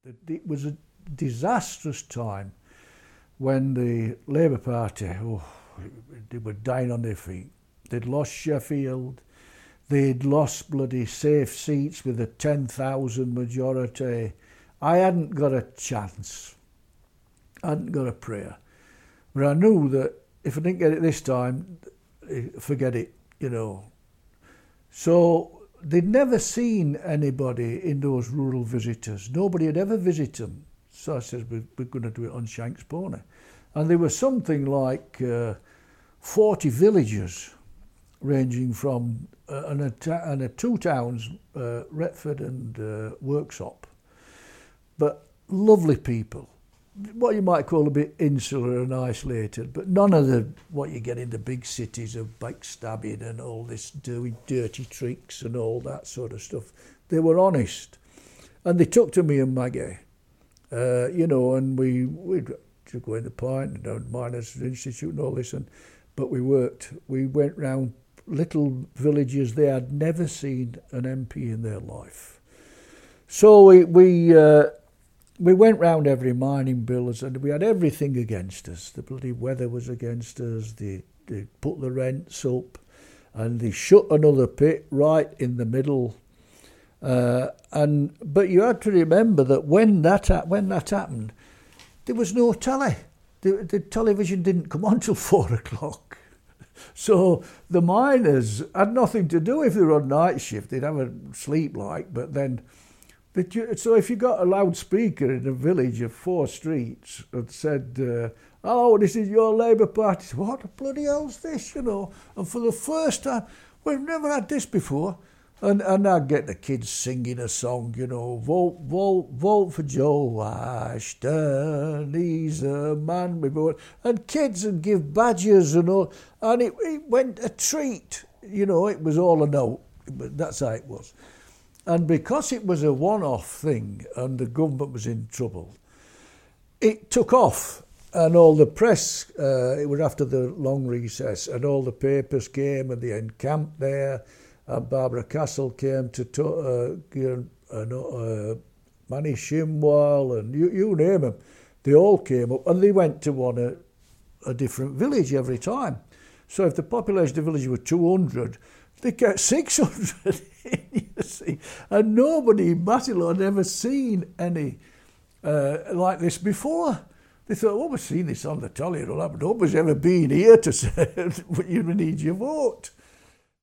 It was a disastrous time when the Labour Party, they were dying on their feet. They'd lost Sheffield, they'd lost bloody safe seats with a 10,000 majority. I hadn't got a chance. I hadn't got a prayer. But I knew that if I didn't get it this time, forget it, you know. So they'd never seen anybody in those rural visitors. Nobody had ever visited them. So I said, we're going to do it on Shank's Pony. And there were something like 40 villages ranging from and two towns, Retford and Worksop. But lovely people. What you might call a bit insular and isolated, but none of the what you get in the big cities of backstabbing and all this dirty tricks and all that sort of stuff. They were honest, and they took to me and Maggie, you know, and we'd go in the pint and Miners Institute and all this, but we worked. We went round little villages they had never seen an MP in their life. So we went round every mining bills and we had everything against us. The bloody weather was against us. They put the rents up and they shut another pit right in the middle. But you had to remember that when that happened, there was no telly. The television didn't come on till 4 o'clock. So the miners had nothing to do if they were on night shift. They'd have a sleep but then... So if you got a loudspeaker in a village of 4 streets and said, "Hello, this is your Labour Party," what the bloody hell's this, you know? And for the first time, we've never had this before. And I'd get the kids singing a song, you know, vote, vote, vote for Joe Ashton, he's a man we vote. And kids would give badges and all. And it went a treat, you know, it was all a note. But that's how it was. And because it was a one-off thing and the government was in trouble, it took off. And all the press, it was after the long recess, and all the papers came and they encamped there. And Barbara Castle came to Manny Shimwell and you name them. They all came up and they went to a different village every time. So if the population of the village were 200, they get 600 in, you see. And nobody in Battlefield had ever seen any like this before. They thought, we've seen this on the telly, but nobody's ever been here to say, you need your vote.